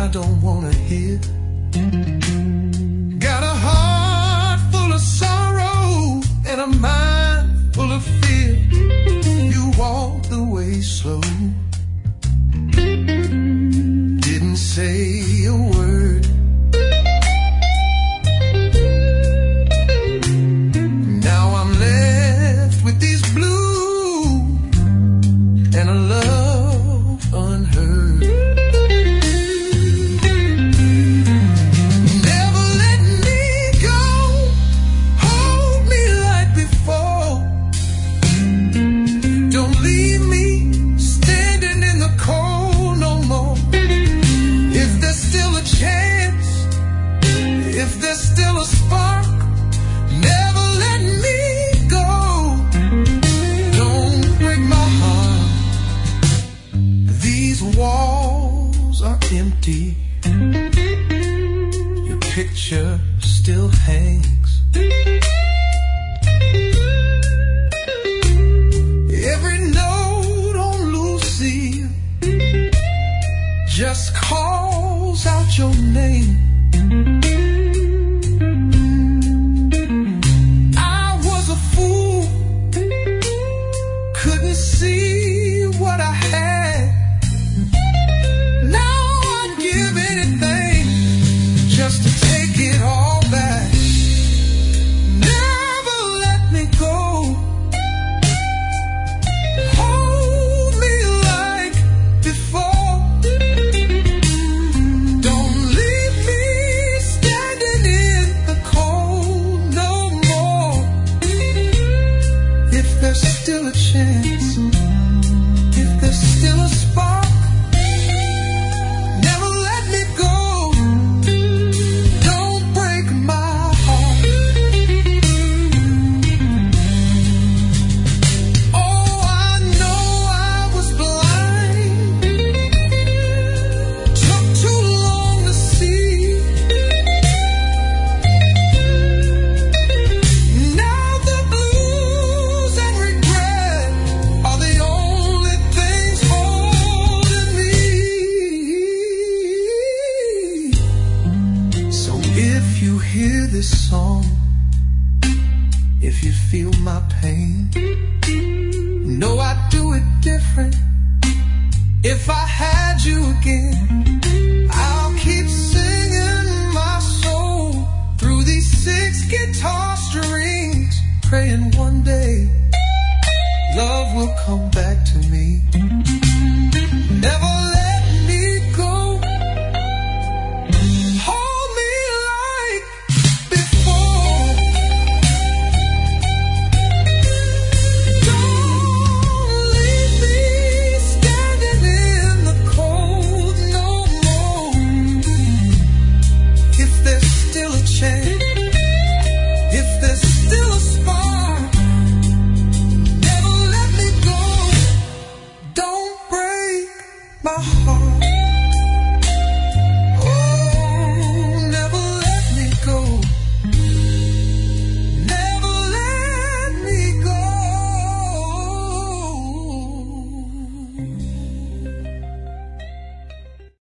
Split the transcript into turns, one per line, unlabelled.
don't wanna hear. Got a heart full of sorrow and a mind full of fear. You walked away slow, didn't say a word. Now I'm left with these blues and a love unheard. Never let me go, hold me like before. Don't leave me standing in the cold no more. If there's still a chance, if there's still a spark, never let me go. Don't break my heart. These walls are empty. Your picture still hangs. Every note on Lucy just calls out your name. I was a fool, couldn't see what I had. Now I'd give anything just to take it all back. Never let me go, hold me like before. Don't leave me standing in the cold no more. If there's still a chance, if there's still a spark, never let me go. Don't break my heart. Oh, I know I was blind, took too long to see. Now the blues and regret are the only things holding me. So if you hear this song, if you feel my pain, know I'd do it different if I had you again.